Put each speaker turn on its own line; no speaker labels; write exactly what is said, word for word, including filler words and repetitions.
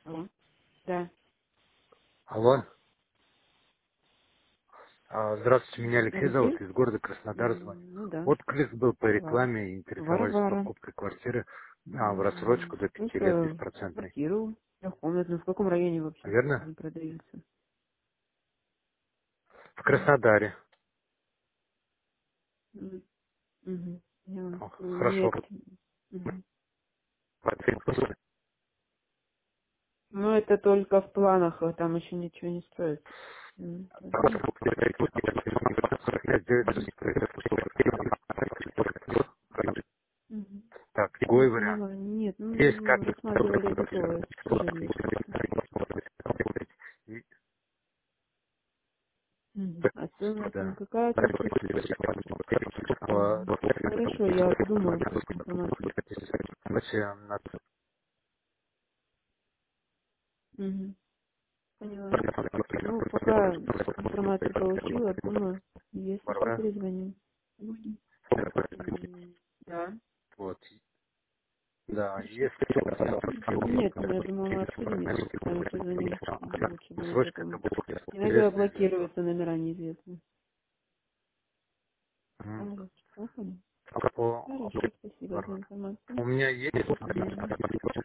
Алло. Да.
Алло. А, Здравствуйте, меня Алексей зовут,
Алексей?
из города Краснодар звоню.
М, Ну да.
Вот клик был по
Вара.
рекламе, интересовались
Вара-вара.
покупкой квартиры а, в рассрочку
М,
до пяти лет
Это
беспроцентной.
квартиру трехкомнатную. В каком районе вообще
Верно?
они продаются?
В
М,
Краснодаре.
м, мгм. Поняла.
О,
Нет.
Хорошо.
Мгм. Ну, это только в планах, а там еще ничего не строится. М, Понятно. Мгм. Мгм.
Так,
Я
другой вариант.
поняла. Нет,
Есть
ну,
как
рассматривали готовое жилье просто. Мгм. А стоимость там
да.
какая квартира? Мгм. Хорошо, я подумаю информацию.
Давайте на
Мгм. Поняла. Ну, пока информацию получила, думаю, если что,
Варвара.
перезвоним. Будем. М, Да.
Вот. Да,
Хорошо.
если
Нет, ну, я думаю, мы обсудим, если с вами созвонимся. Лучше будет
срочка, это
потом.
будет
Иногда
интересно, известно.
блокируются номера неизвестные.
Мгм.
Хорошо, понял.
По-
Хорошо, спасибо за информацию.
У меня есть
Мгм.